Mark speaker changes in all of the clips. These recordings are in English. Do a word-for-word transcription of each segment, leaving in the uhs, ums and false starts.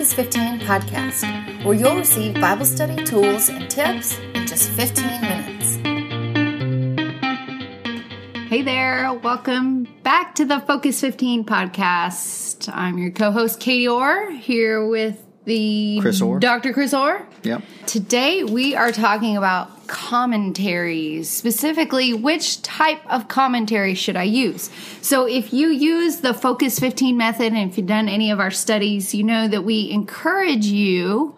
Speaker 1: Focus fifteen podcast, where you'll receive Bible study tools and tips in just fifteen minutes.
Speaker 2: Hey there, welcome back to the Focus fifteen podcast. I'm your co-host Katie Orr, here with the
Speaker 3: Chris Orr.
Speaker 2: Doctor Chris Orr.
Speaker 3: Yep.
Speaker 2: Today we are talking about commentaries, specifically which type of commentary should I use. So if you use the Focus fifteen method, and if you've done any of our studies, you know that we encourage you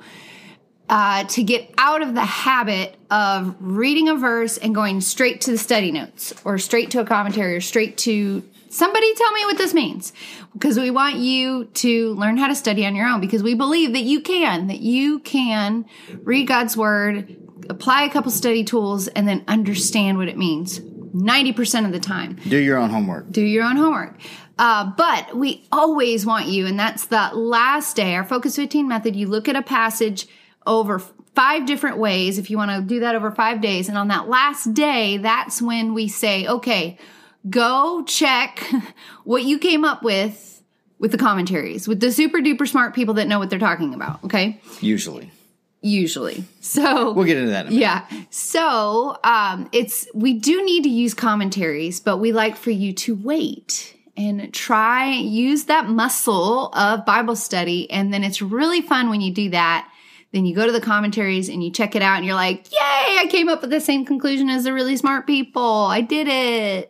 Speaker 2: uh, to get out of the habit of reading a verse and going straight to the study notes or straight to a commentary or straight to somebody tell me what this means, because we want you to learn how to study on your own, because we believe that you can, that you can read God's word, apply a couple study tools, and then understand what it means ninety percent of the time.
Speaker 3: Do your own homework.
Speaker 2: Do your own homework. Uh, but we always want you, and that's the last day, our Focus fifteen method, you look at a passage over five different ways, if you want to do that over five days, and on that last day, that's when we say, okay, go check what you came up with with the commentaries, with the super duper smart people that know what they're talking about, okay?
Speaker 3: Usually.
Speaker 2: Usually. So
Speaker 3: we'll get into that in a minute.
Speaker 2: Yeah. So um, it's we do need to use commentaries, but we like for you to wait and try, use that muscle of Bible study. And then it's really fun when you do that. Then you go to the commentaries and you check it out and you're like, yay, I came up with the same conclusion as the really smart people. I did it.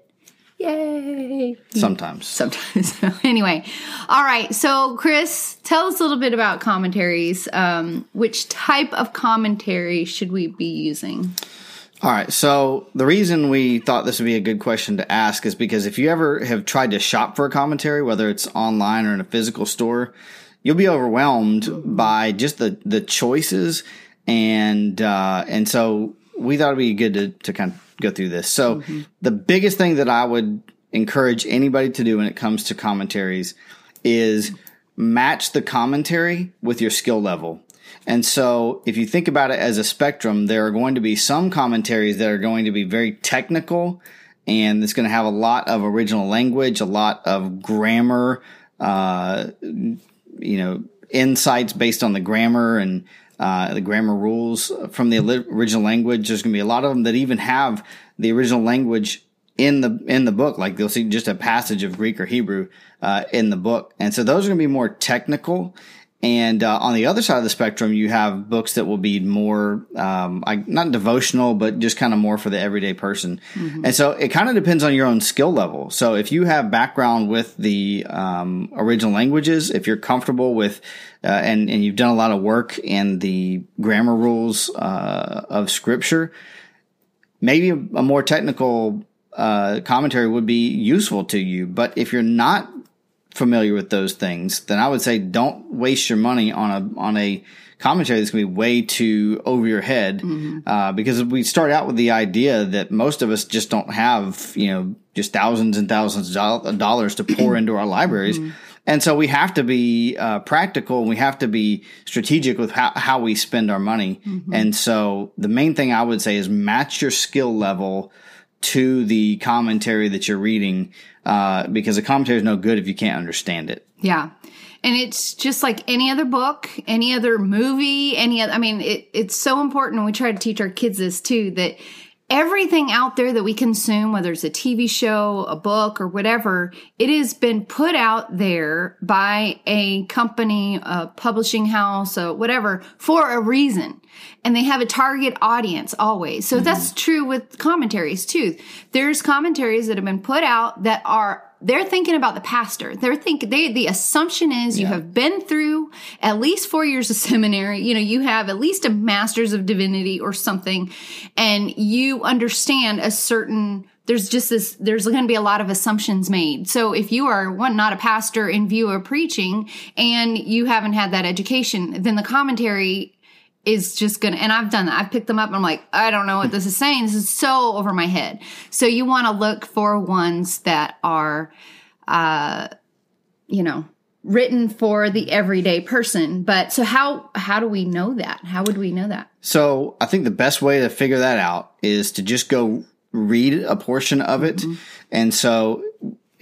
Speaker 2: Yay.
Speaker 3: Sometimes.
Speaker 2: Sometimes. Anyway. All right. So, Chris, tell us a little bit about commentaries. Um, which type of commentary should we be using?
Speaker 3: All right. So, the reason we thought this would be a good question to ask is because if you ever have tried to shop for a commentary, whether it's online or in a physical store, you'll be overwhelmed by just the, the choices. And, uh, and so we thought it'd be good to, to kind of go through this. So mm-hmm. the biggest thing that I would encourage anybody to do when it comes to commentaries is match the commentary with your skill level. And so if you think about it as a spectrum, there are going to be some commentaries that are going to be very technical, and it's going to have a lot of original language, a lot of grammar, uh, you know, insights based on the grammar and Uh, the grammar rules from the original language. There's going to be a lot of them that even have the original language in the in the book. Like they'll see just a passage of Greek or Hebrew uh, in the book. And so those are going to be more technical. And uh, on the other side of the spectrum, you have books that will be more, um, like not devotional, but just kind of more for the everyday person. Mm-hmm. And so it kind of depends on your own skill level. So if you have background with the um, original languages, if you're comfortable with, uh, and, and you've done a lot of work in the grammar rules uh, of Scripture, maybe a, a more technical uh, commentary would be useful to you. But if you're not familiar with those things, then I would say don't waste your money on a on a commentary that's going to be way too over your head, mm-hmm. uh, because we start out with the idea that most of us just don't have, you know, just thousands and thousands of dollars to pour into our libraries. Mm-hmm. And so we have to be uh, practical, and we have to be strategic with how, how we spend our money. Mm-hmm. And so the main thing I would say is match your skill level to the commentary that you're reading, uh, because a commentary is no good if you can't understand it.
Speaker 2: Yeah. And it's just like any other book, any other movie, any other, I mean, it, it's so important. And we try to teach our kids this too, that everything out there that we consume, whether it's a T V show, a book, or whatever, it has been put out there by a company, a publishing house, or whatever, for a reason. And they have a target audience always. So mm-hmm. that's true with commentaries too. There's commentaries that have been put out that are, they're thinking about the pastor. They're thinking, they, the assumption is you yeah. have been through at least four years of seminary. You know, you have at least a master's of divinity or something, and you understand a certain, there's just this, there's going to be a lot of assumptions made. So if you are one, not a pastor in view of preaching, and you haven't had that education, then the commentary is just going to, and I've done that. I've picked them up and I'm like, I don't know what this is saying. This is so over my head. So you want to look for ones that are, uh, you know, written for the everyday person. But so how, how do we know that? How would we know that?
Speaker 3: So I think the best way to figure that out is to just go read a portion of it. Mm-hmm. And so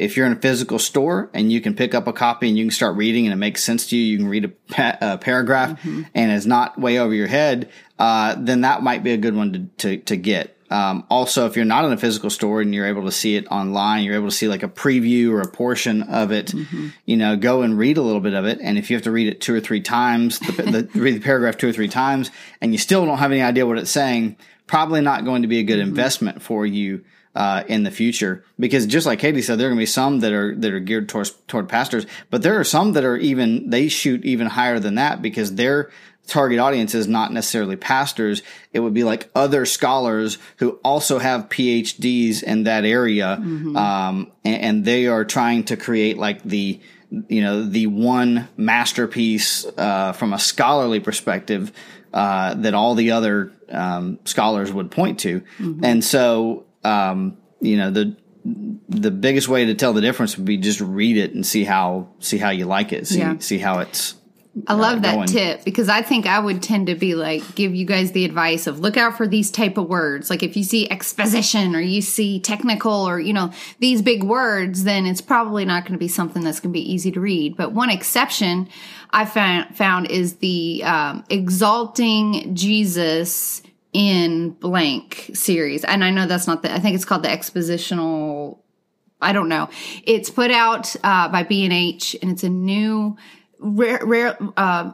Speaker 3: if you're in a physical store and you can pick up a copy and you can start reading and it makes sense to you, you can read a, pa- a paragraph mm-hmm. and it's not way over your head, uh, then that might be a good one to, to, to get. Um, also, if you're not in a physical store and you're able to see it online, you're able to see like a preview or a portion of it, mm-hmm. you know, go and read a little bit of it. And if you have to read it two or three times, the, the, read the paragraph two or three times, and you still don't have any idea what it's saying, probably not going to be a good mm-hmm. investment for you uh, in the future. Because just like Katie said, there are going to be some that are that are geared towards toward pastors, but there are some that are even they shoot even higher than that because they're target audience is not necessarily pastors. It would be like other scholars who also have P H Ds in that area. Mm-hmm. Um, and, and they are trying to create like the, you know, the one masterpiece, uh, from a scholarly perspective, uh, that all the other, um, scholars would point to. Mm-hmm. And so, um, you know, the, the biggest way to tell the difference would be just read it and see how, see how you like it. See, yeah. see how it's,
Speaker 2: I love uh, that
Speaker 3: going.
Speaker 2: tip because I think I would tend to be like, give you guys the advice of look out for these type of words. Like if you see exposition or you see technical or, you know, these big words, then it's probably not going to be something that's going to be easy to read. But one exception I found, found is the um, Exalting Jesus in Blank series. And I know that's not the, I think it's called the Expositional, I don't know. It's put out uh, by B and H and it's a new Rare, rare, uh,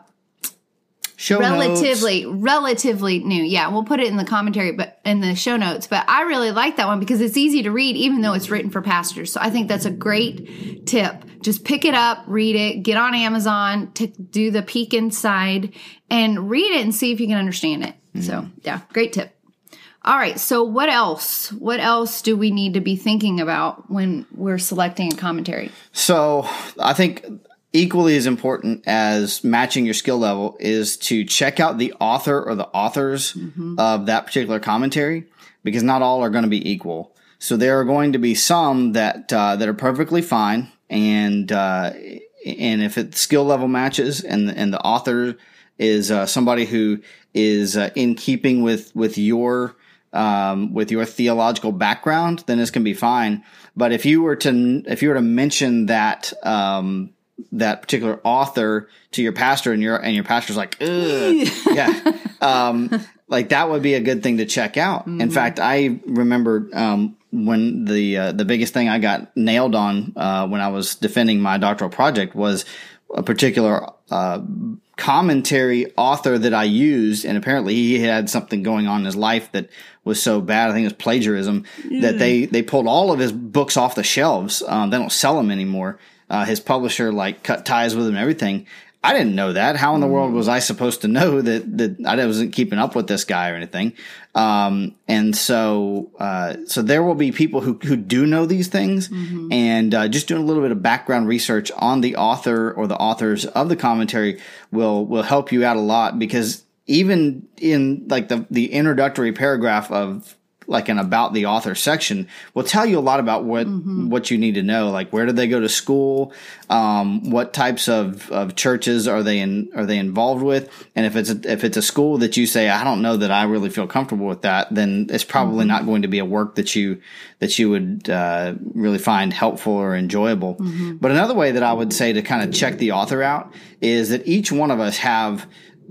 Speaker 3: show
Speaker 2: relatively,
Speaker 3: notes.
Speaker 2: relatively new. Yeah, we'll put it in the commentary, but in the show notes. But I really like that one because it's easy to read, even though it's written for pastors. So I think that's a great tip. Just pick it up, read it, get on Amazon to do the peek inside, and read it and see if you can understand it. Mm-hmm. So yeah, great tip. All right. So what else? What else do we need to be thinking about when we're selecting a commentary?
Speaker 3: So I think equally as important as matching your skill level is to check out the author or the authors mm-hmm. of that particular commentary, because not all are going to be equal. So there are going to be some that uh, that are perfectly fine, and uh, and if it skill level matches, and and the author is uh, somebody who is uh, in keeping with with your um, with your theological background, then this can be fine. But if you were to if you were to mention that um, that particular author to your pastor, and your and your pastor's like, ugh, yeah, um, like that would be a good thing to check out. Mm-hmm. In fact, I remember um, when the uh, the biggest thing I got nailed on uh, when I was defending my doctoral project was a particular uh, commentary author that I used, and apparently he had something going on in his life that was so bad, I think it was plagiarism, mm. that they they pulled all of his books off the shelves. Um, they don't sell them anymore. Uh, his publisher like cut ties with him and everything. I didn't know that. How in the world was I supposed to know that, that I wasn't keeping up with this guy or anything? Um, and so, uh, so there will be people who, who do know these things, mm-hmm. and, uh, just doing a little bit of background research on the author or the authors of the commentary will, will help you out a lot, because even in like the, the introductory paragraph of like an about the author section will tell you a lot about what, mm-hmm. what you need to know. Like, where did they go to school? Um, what types of, of churches are they in, are they involved with? And if it's, a, if it's a school that you say, I don't know that I really feel comfortable with that, then it's probably mm-hmm. not going to be a work that you, that you would, uh, really find helpful or enjoyable. Mm-hmm. But another way that I would say to kind of check the author out is that each one of us have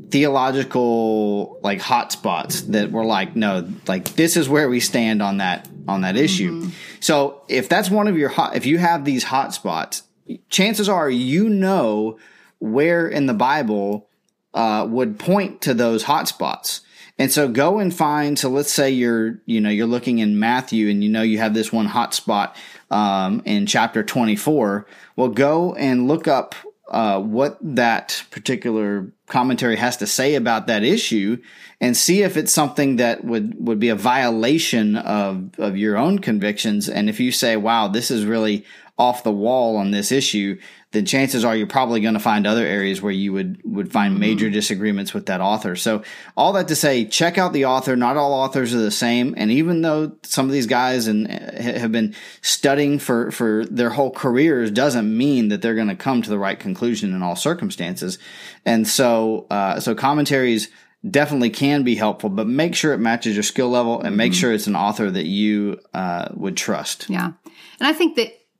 Speaker 3: theological like hot spots that we're like, no, like this is where we stand on that, on that issue. Mm-hmm. So if that's one of your hot, if you have these hot spots, chances are, you know, where in the Bible, uh, would point to those hot spots. And so go and find, so let's say you're, you know, you're looking in Matthew and you know, you have this one hot spot, um, in chapter twenty-four. Well, go and look up Uh, what that particular commentary has to say about that issue, and see if it's something that would, would be a violation of, of your own convictions. And if you say, wow, this is really off the wall on this issue, then chances are you're probably going to find other areas where you would, would find major mm-hmm. disagreements with that author. So all that to say, check out the author. Not all authors are the same. And even though some of these guys and have been studying for, for their whole careers, doesn't mean that they're going to come to the right conclusion in all circumstances. And so, uh, so commentaries definitely can be helpful, but make sure it matches your skill level, and make mm-hmm. sure it's an author that you, uh, would trust.
Speaker 2: Yeah. And I think that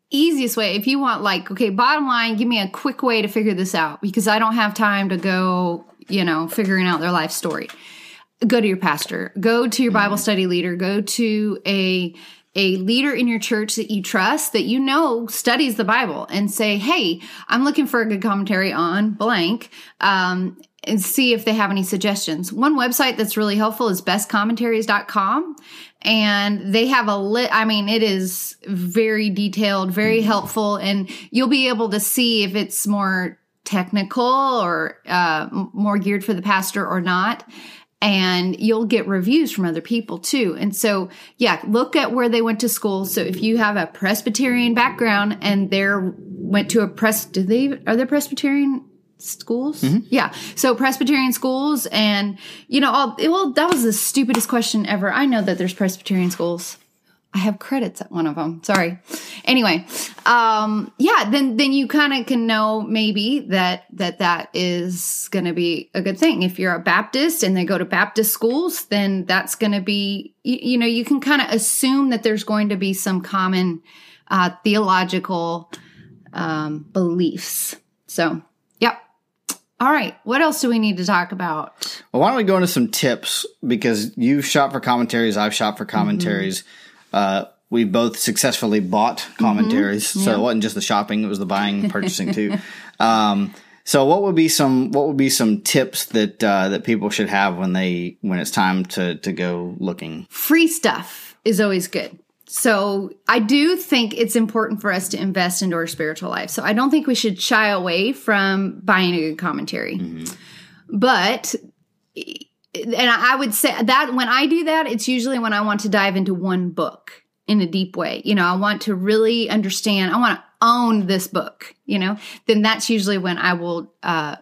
Speaker 2: easiest way, if you want like, okay, bottom line, give me a quick way to figure this out because I don't have time to go, you know, figuring out their life story. Go to your pastor, go to your Bible study leader, go to a a leader in your church that you trust, that you know studies the Bible, and say, hey, I'm looking for a good commentary on blank, um, and see if they have any suggestions. One website that's really helpful is best commentaries dot com. And they have a lit, I mean, it is very detailed, very helpful, and you'll be able to see if it's more technical or uh, more geared for the pastor or not. And you'll get reviews from other people too. And so, yeah, look at where they went to school. So if you have a Presbyterian background and they're went to a pres, do they, are there Presbyterian schools? Mm-hmm. Yeah. So Presbyterian schools and, you know, all, well, that was the stupidest question ever. I know that there's Presbyterian schools. I have credits at one of them. Sorry. Anyway, um, yeah, then, then you kind of can know maybe that, that that is going to be a good thing. If you're a Baptist and they go to Baptist schools, then that's going to be, you, you know, you can kind of assume that there's going to be some common, uh, theological, um, beliefs. So, yep. All right. What else do we need to talk about?
Speaker 3: Well, why don't we go into some tips, because you've shopped for commentaries. I've shopped for commentaries. Mm-hmm. Uh, we both successfully bought commentaries, mm-hmm. so yeah. It wasn't just the shopping; it was the buying and purchasing too. Um, so, what would be some what would be some tips that uh, that people should have when they when it's time to to go looking?
Speaker 2: Free stuff is always good. So, I do think it's important for us to invest into our spiritual life. So, I don't think we should shy away from buying a good commentary, mm-hmm. but. And I would say that when I do that, it's usually when I want to dive into one book in a deep way. You know, I want to really understand, I want to own this book, you know, then that's usually when I will uh,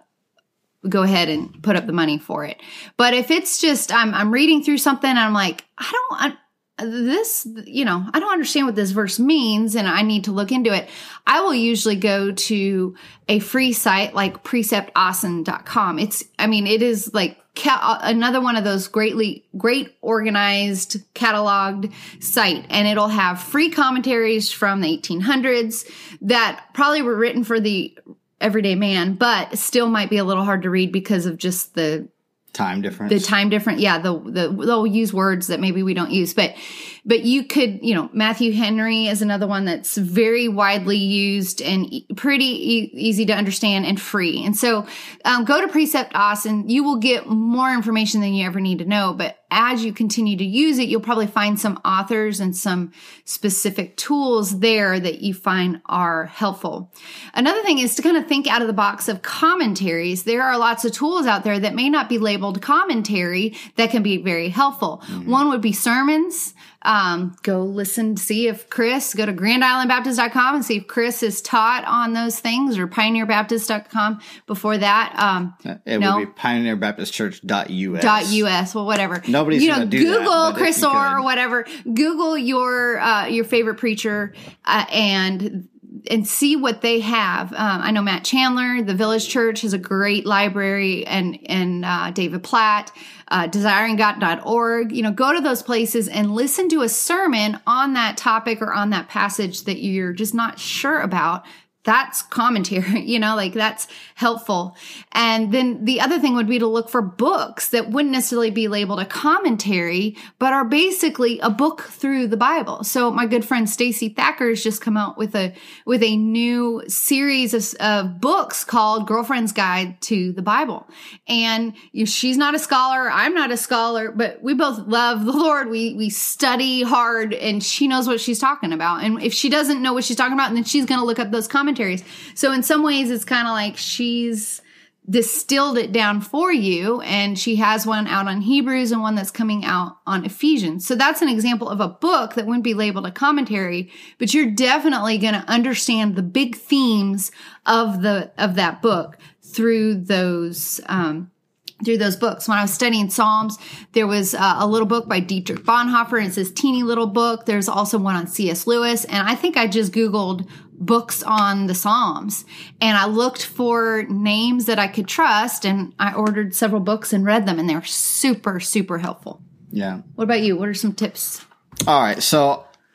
Speaker 2: go ahead and put up the money for it. But if it's just, I'm, I'm reading through something and I'm like, I don't, I, this, you know, I don't understand what this verse means and I need to look into it. I will usually go to a free site like precept awesome dot com. It's, I mean, it is like, Ca- another one of those greatly, great organized, cataloged site. And it'll have free commentaries from the eighteen hundreds that probably were written for the everyday man, but still might be a little hard to read because of just the
Speaker 3: time difference.
Speaker 2: The time difference. Yeah. The, the, they'll use words that maybe we don't use, but, but you could, you know, Matthew Henry is another one that's very widely used and e- pretty e- easy to understand and free. And so, um, go to Precept Awesome. You will get more information than you ever need to know, but as you continue to use it, you'll probably find some authors and some specific tools there that you find are helpful. Another thing is to kind of think out of the box of commentaries. There are lots of tools out there that may not be labeled commentary that can be very helpful. Mm-hmm. One would be sermons. Um, go listen, see if Chris, go to grand island baptist dot com and see if Chris is taught on those things, or pioneer baptist dot com before that. Um,
Speaker 3: it no. would be pioneer baptist church dot U S.
Speaker 2: Dot U S. Well, whatever.
Speaker 3: Nobody's
Speaker 2: you know,
Speaker 3: going to do
Speaker 2: Google
Speaker 3: that.
Speaker 2: Google Chris Orr or whatever. Google your, uh, your favorite preacher, uh, and, and see what they have. Um, I know Matt Chandler, the Village Church, has a great library, and, and, uh, David Platt, uh, desiring god dot org. You know, go to those places and listen to a sermon on that topic or on that passage that you're just not sure about. That's commentary, you know, like that's helpful. And then the other thing would be to look for books that wouldn't necessarily be labeled a commentary, but are basically a book through the Bible. So my good friend Stacy Thacker has just come out with a, with a new series of, of books called Girlfriend's Guide to the Bible. And you know, she's not a scholar. I'm not a scholar, but we both love the Lord. We, we study hard, and she knows what she's talking about. And if she doesn't know what she's talking about, then she's going to look up those commentaries. So in some ways, it's kind of like she's distilled it down for you, and she has one out on Hebrews and one that's coming out on Ephesians. So that's an example of a book that wouldn't be labeled a commentary, but you're definitely going to understand the big themes of the of that book through those um through those books. When I was studying Psalms, there was uh, a little book by Dietrich Bonhoeffer, and it's this teeny little book. There's also one on C S Lewis, and I think I just Googled books on the Psalms, and I looked for names that I could trust, and I ordered several books and read them, and they were super, super helpful.
Speaker 3: Yeah.
Speaker 2: What about you? What are some tips?
Speaker 3: All right. So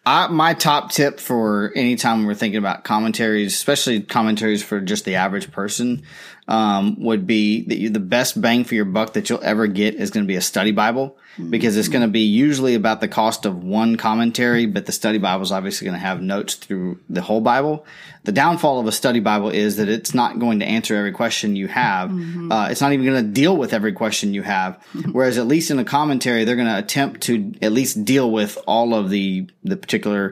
Speaker 3: I, my top tip for any time we're thinking about commentaries, especially commentaries for just the average person, um, would be that you, the best bang for your buck that you'll ever get is going to be a study Bible, because it's going to be usually about the cost of one commentary, but the study Bible is obviously going to have notes through the whole Bible. The downfall of a study Bible is that it's not going to answer every question you have. Mm-hmm. Uh, it's not even going to deal with every question you have. Whereas at least in a commentary, they're going to attempt to at least deal with all of the, the particular,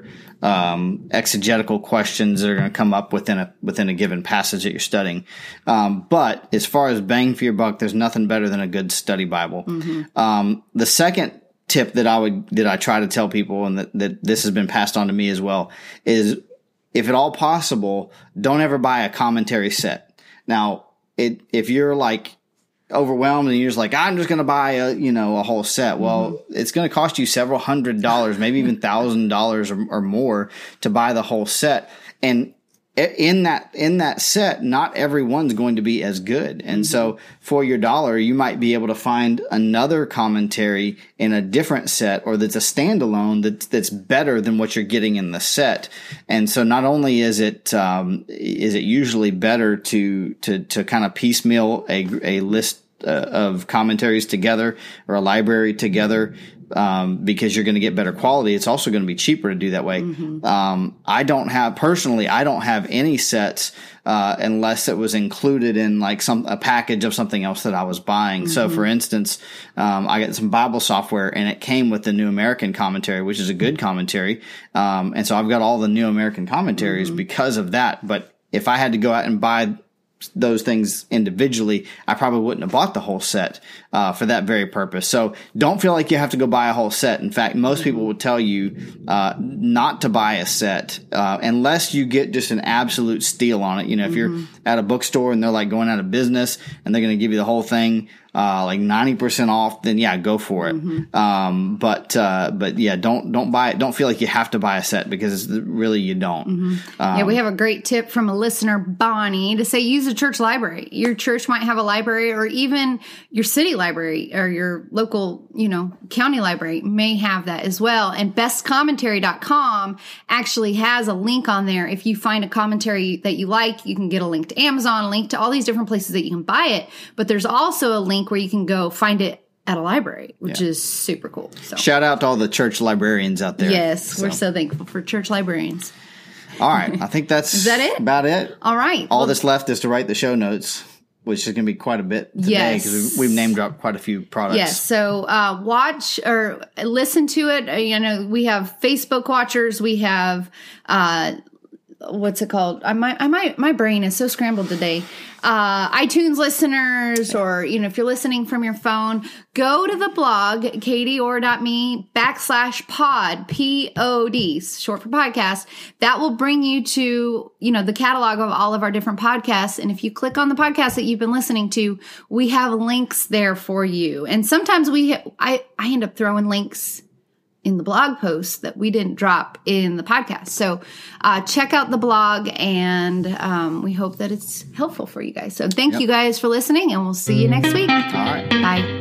Speaker 3: um, exegetical questions that are going to come up within a, within a given passage that you're studying. Um, but as far as bang for your buck, there's nothing better than a good study Bible. Mm-hmm. Um, the second tip that I would, that I try to tell people, and that, that this has been passed on to me as well, is if at all possible, don't ever buy a commentary set. Now, it, if you're like overwhelmed and you're just like, I'm just going to buy a, you know, a whole set. Well, mm-hmm. it's going to cost you several hundred dollars, maybe even thousand dollars or, or more to buy the whole set. And in that, in that set, not everyone's going to be as good. And mm-hmm. so for your dollar, you might be able to find another commentary in a different set, or that's a standalone that's, that's better than what you're getting in the set. And so not only is it, um, is it usually better to, to, to kind of piecemeal a, a list uh, of commentaries together, or a library together, um, because you're going to get better quality. It's also going to be cheaper to do that way. Mm-hmm. Um, I don't have, personally, I don't have any sets, uh, unless it was included in like some, a package of something else that I was buying. Mm-hmm. So for instance, um, I got some Bible software and it came with the New American Commentary, which is a good commentary. Um, and so I've got all the New American commentaries mm-hmm. because of that. But if I had to go out and buy those things individually, I probably wouldn't have bought the whole set, uh, for that very purpose. So don't feel like you have to go buy a whole set. In fact, most people would tell you, uh, not to buy a set, uh, unless you get just an absolute steal on it. You know, if mm-hmm. you're at a bookstore and they're like going out of business and they're going to give you the whole thing, uh, like ninety percent off, then yeah, go for it. Mm-hmm. Um, but, uh, but yeah, don't, don't buy it. Don't feel like you have to buy a set, because really you don't.
Speaker 2: Mm-hmm. Um, yeah, we have a great tip from a listener, Bonnie, to say use a church library. Your church might have a library, or even your city library or your local, you know, county library may have that as well. And best commentary dot com actually has a link on there. If you find a commentary that you like, you can get a link to Amazon, a link to all these different places that you can buy it. But there's also a link where you can go find it at a library, which yeah. is super cool. So
Speaker 3: shout out to all the church librarians out there.
Speaker 2: Yes, so. We're so thankful for church librarians.
Speaker 3: All right. I think that's
Speaker 2: is that it?
Speaker 3: about it.
Speaker 2: All right.
Speaker 3: All well, that's left is to write the show notes, which is going to be quite a bit today, because
Speaker 2: yes.
Speaker 3: we've name dropped quite a few products.
Speaker 2: Yes. So uh, watch or listen to it. You know, we have Facebook watchers. We have uh, what's it called? I might, I might, my brain is so scrambled today. Uh, iTunes listeners, or, you know, if you're listening from your phone, go to the blog, katie orr dot me backslash pod, P O D, short for podcast. That will bring you to, you know, the catalog of all of our different podcasts. And if you click on the podcast that you've been listening to, we have links there for you. And sometimes we, I, I end up throwing links in the blog post that we didn't drop in the podcast. So uh, check out the blog, and um, we hope that it's helpful for you guys. So thank yep. you guys for listening, and we'll see you next week.
Speaker 3: All right.
Speaker 2: Bye.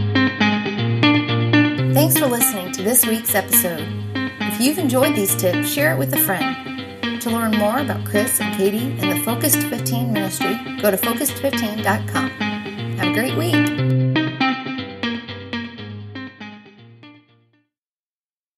Speaker 1: Thanks for listening to this week's episode. If you've enjoyed these tips, share it with a friend. To learn more about Chris and Katie and the Focused fifteen ministry, go to focused fifteen dot com. Have a great week.